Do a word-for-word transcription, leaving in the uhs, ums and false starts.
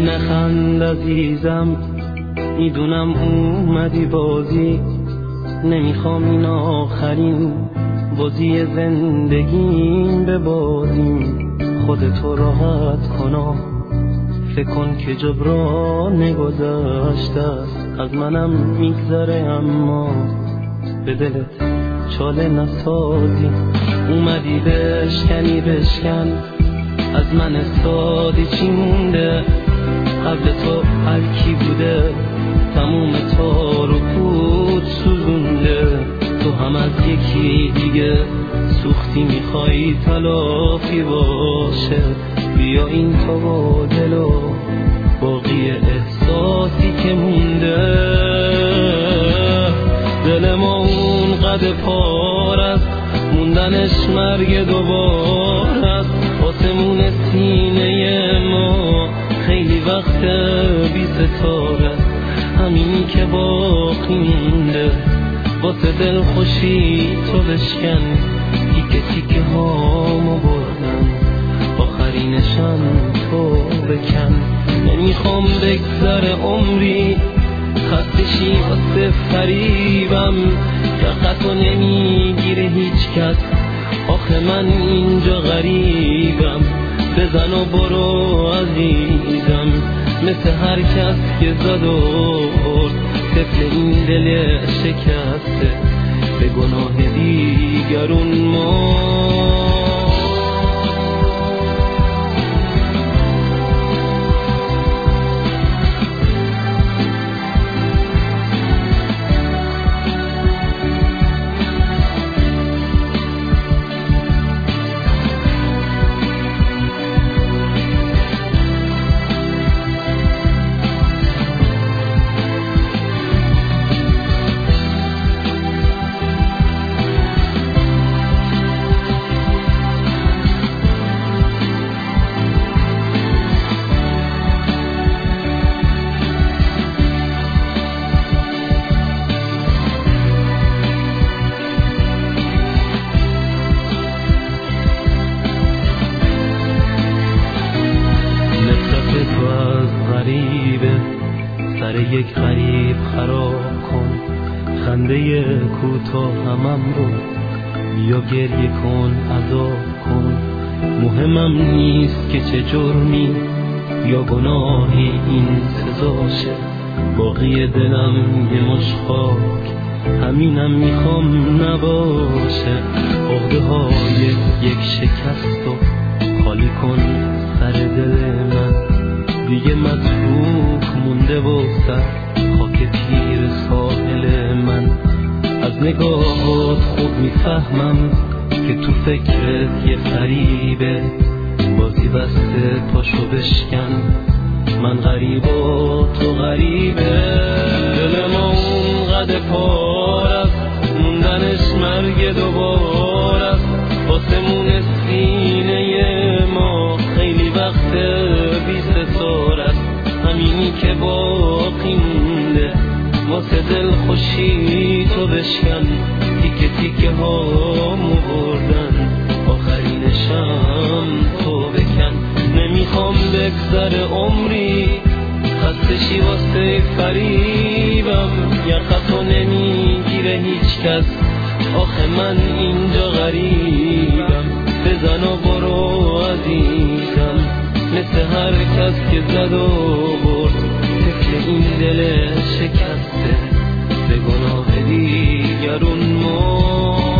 نخند عزیزم، میدونم اومدی بازی، نمیخوام این آخرین بازی زندگیم ببازیم. خودتو راحت کنا، فکر کن که جبران گذشته است، از منم میگذره اما به دلت چاله نسازی. اومدی بشکنی بشکن، از من سادی چی مونده؟ قبل تو هر کی بوده تموم تار و پود سوزونده. تو هم از یکی دیگه سوختی، میخوایی تلافی باشه. بیا این تو با دل و باقی احساسی که مونده. دل ما اون قد پار است، موندنش مرگ دوبار است. آسمون سینه ما خیلی وقت بی ستاره، همینی که باقی مونده. واسه دل خوشی تو بشکن، تیکه تیکه هامو بردم، آخرینشم تو بکن. نمیخوام بگذره عمری خستشی واسه فریبم، یقتو نمیگیره هیچ کس، آخه من اینجا غریبم. بزن و برو عزیزم، مثل هر کس که زد و برد. طفل این دل شکسته به گناه دیگرون ما. سر یک غریب خراب کن، خنده کوتاه همم رو بیا گریه کن، عذاب کن. مهمم نیست که چه جرمی یا گناهی این سزاشه. باقی دلم یه مش خاک، همینم میخوام نباشه. عقده های یک شکست و خالی کن سر دل من، دیگه متروک مونده و سر خاک پیر ساحل من. از نگاهات خوب میفهمم که تو فکرت یه فریبه، بازی بسته پاشو بشکن، من غریب و تو غریبه. دل ما اون قد پار است، موندنش مرگ دوبار است. آسمون سینه ما خیلی وقت بی ستار است، همینی که باقی مونده. واسه دل خوشی تو بشکن، تیکه تیکه هامو بردن، آخرینشم تو بکن. نمیخوام بگذره عمری خستشی واسه فریبم، یقتو نمیگیره هیچ کس، آخه من اینجا غریبم. بزن و برو عزیزم، مثل هر کس که زد و برد. طفل این دل شکسته به گناه دیگرون ما.